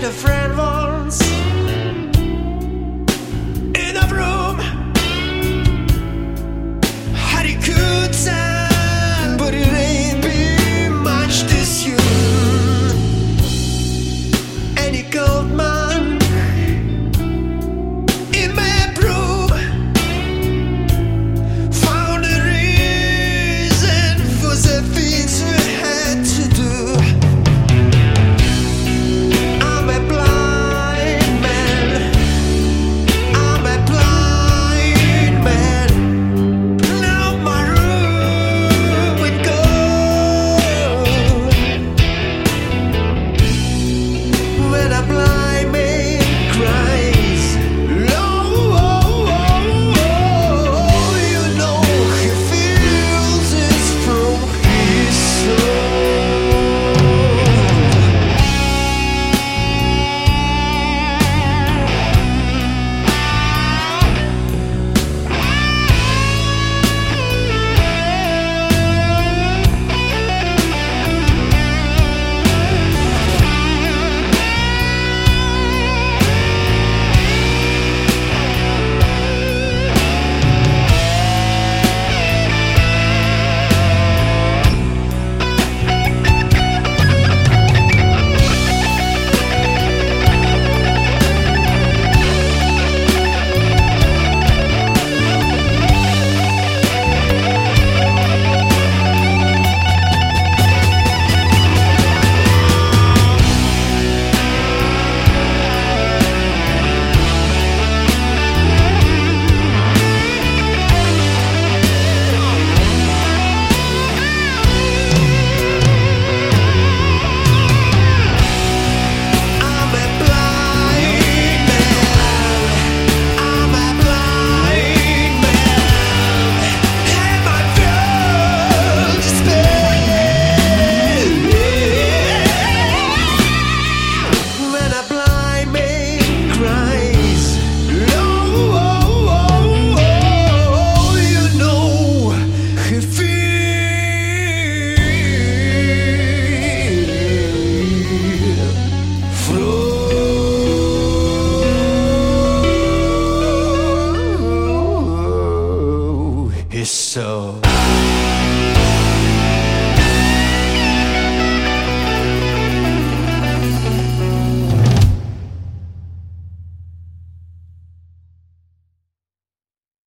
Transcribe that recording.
a friend once in a room. Had he could tell, but it ain't been much this year. Any gold man in my room found a reason for the things we had to do. I'm a blind man. I'm a blind man. Now my room would go when a blind man cries. You know he feels it from his soul. I'm a blind man. I'm a blind man. And I feel despair when a blind man cries. You know he feels through his soul.